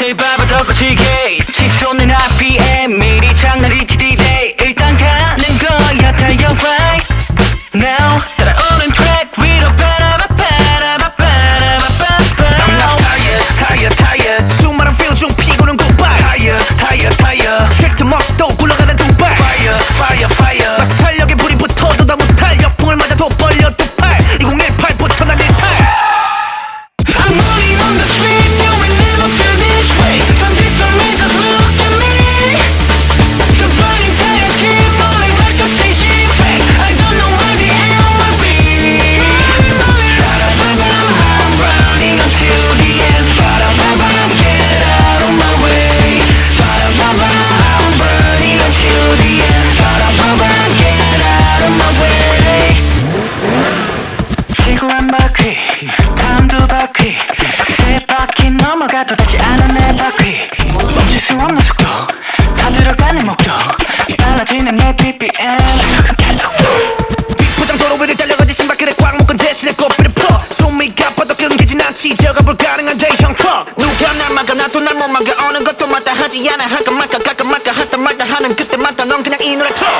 제발 더 거칠게 치솟는 RPM 미리 장난이지 D-Day 일단 가는 거야 달려 right now 따라오는 트랙 위로 I'm not tired, tired, tired 수많은 feel 중 피고는 goodbye Tired, tired, tired 트랙트 멋도 굴러가는 두발 Fire, fire, fire 마찰력에 불이 붙어도 다 못할 역풍을 맞아도 벌려 두팔 2018부터 난 일탈 I'm running on the street, you will never feel this way From this on me, just look at me The burning tires keep rolling like a station track I don't know where the end will be I'm running until the end Get out of my way I'm burning until the end Get out of my way 지구 한 바퀴 다음 두 바퀴 세 바퀴 넘어가도 닿지 않은 내 바퀴 멈출 수 없는 속도 다 들어가는 목도 빨라지는 내 BPM 비포장 도로 위를 달려가지 신발끈에 꽉 묶은 대신에 꽃비를 풀어 숨이 가빠도 끊기진 않지 저가 불가능한 대형 트럭 누가 날 막아 나도 날 못 막아 어느 것도 맞다 하지 않아 할까 말까 갈까 말까 하다 말다 하는 그때마다 넌 그냥 이 노래 틀어